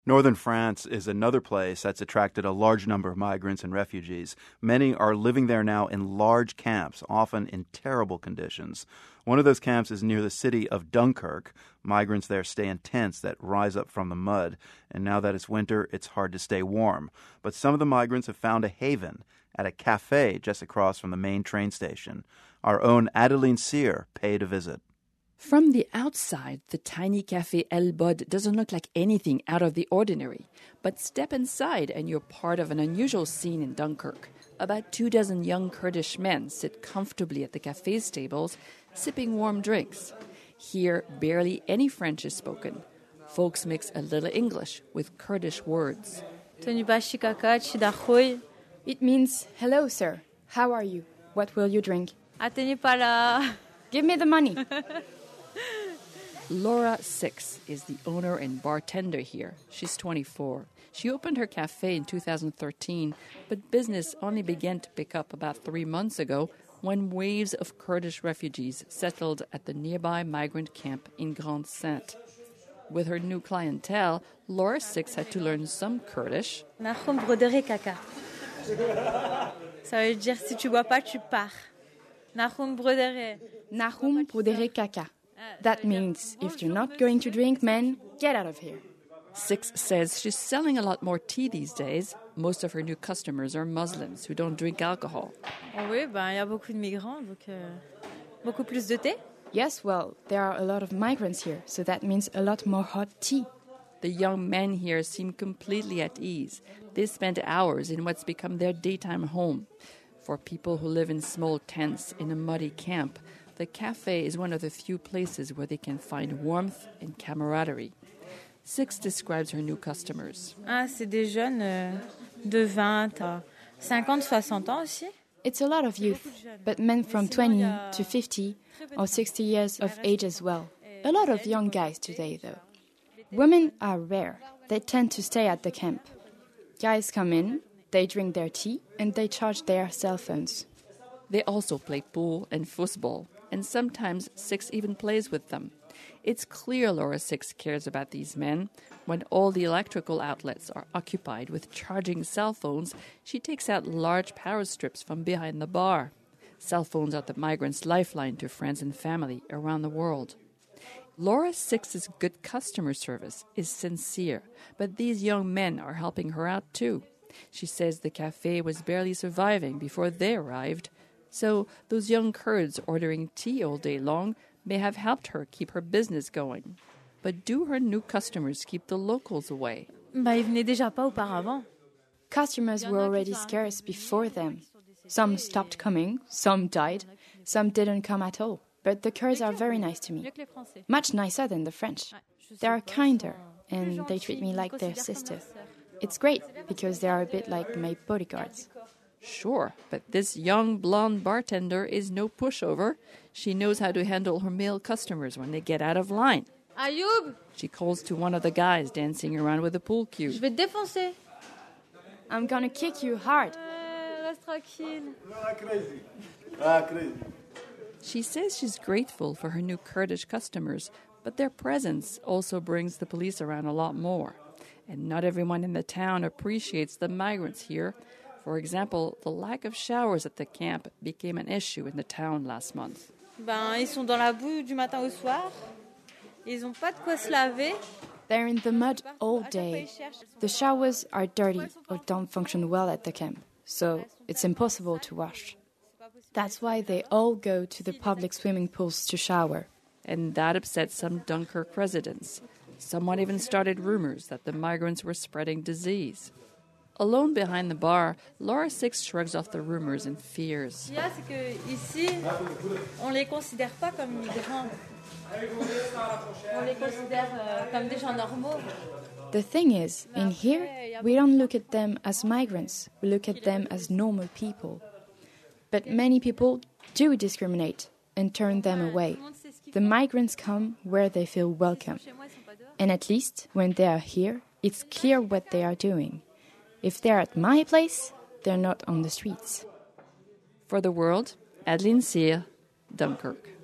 Northern France is another place that's attracted a large number of migrants and refugees. Many are living there now in large camps, often in terrible conditions. One of those camps is near the city of Dunkirk. Migrants there stay in tents that rise up from the mud, and now that it's winter, it's hard to stay warm. But some of the migrants have found a haven at a cafe just across from the main train station. Our own Adeline Cyr paid a visit. From the outside, the tiny Café El Bod doesn't look like anything out of the ordinary. But step inside and you're part of an unusual scene in Dunkirk. About 24 young Kurdish men sit comfortably at the cafe's tables, sipping warm drinks. Here, barely any French is spoken. Folks mix a little English with Kurdish words. It means, hello, sir. How are you? What will you drink? Give me the money. Laura Six is the owner and bartender here. She's 24. She opened her cafe in 2013, but business only began to pick up about 3 months ago when waves of Kurdish refugees settled at the nearby migrant camp in Grande Sainte. With her new clientele, Laura Six had to learn some Kurdish. Nahum brodere caca. Ça veut dire si tu bois pas, tu pars. Nahum brodere. Nahum brodere caca. That means if you're not going to drink, men, get out of here. Six says she's selling a lot more tea these days. Most of her new customers are Muslims who don't drink alcohol. Oui, il y a beaucoup de migrants, donc beaucoup plus de thé. Yes, well, there are a lot of migrants here, so that means a lot more hot tea. The young men here seem completely at ease. They spend hours in what's become their daytime home. For people who live in small tents in a muddy camp, the cafe is one of the few places where they can find warmth and camaraderie. Six describes her new customers. C'est des jeunes de 20 à 50, 60 ans aussi. It's a lot of youth, but men from 20 to 50 or 60 years of age as well. A lot of young guys today, though. Women are rare. They tend to stay at the camp. Guys come in, they drink their tea, and they charge their cell phones. They also play pool and football, and sometimes Six even plays with them. It's clear Laura Six cares about these men. When all the electrical outlets are occupied with charging cell phones, she takes out large power strips from behind the bar. Cell phones are the migrants' lifeline to friends and family around the world. Laura Six's good customer service is sincere, but these young men are helping her out too. She says the cafe was barely surviving before they arrived. So those young Kurds ordering tea all day long may have helped her keep her business going. But do her new customers keep the locals away? Ils venaient déjà pas auparavant. Customers were already scarce before them. Some stopped coming, some died, some didn't come at all. But the Kurds are very nice to me. Much nicer than the French. They are kinder, and they treat me like their sister. It's great, because they are a bit like my bodyguards. Sure, but this young blonde bartender is no pushover. She knows how to handle her male customers when they get out of line. Ayoub! She calls to one of the guys dancing around with the pool cue. Je vais te défoncer. I'm gonna kick you hard. Reste tranquille. Crazy. She says she's grateful for her new Kurdish customers, but their presence also brings the police around a lot more. And not everyone in the town appreciates the migrants here. For example, the lack of showers at the camp became an issue in the town last month. Ils sont dans la boue du matin au soir. Ils ont pas de quoi se laver. They're in the mud all day. The showers are dirty or don't function well at the camp, so it's impossible to wash. That's why they all go to the public swimming pools to shower. And that upset some Dunkirk residents. Someone even started rumors that the migrants were spreading disease. Alone behind the bar, Laura Six shrugs off the rumors and fears. Ce qu'il y a, c'est que ici, on les considère pas comme migrants. On les considère comme des gens normaux. The thing is, in here, we don't look at them as migrants. We look at them as normal people. But many people do discriminate and turn them away. The migrants come where they feel welcome. And at least, when they are here, it's clear what they are doing. If they're at my place, they're not on the streets. For the World, Adeline Cyr, Dunkirk.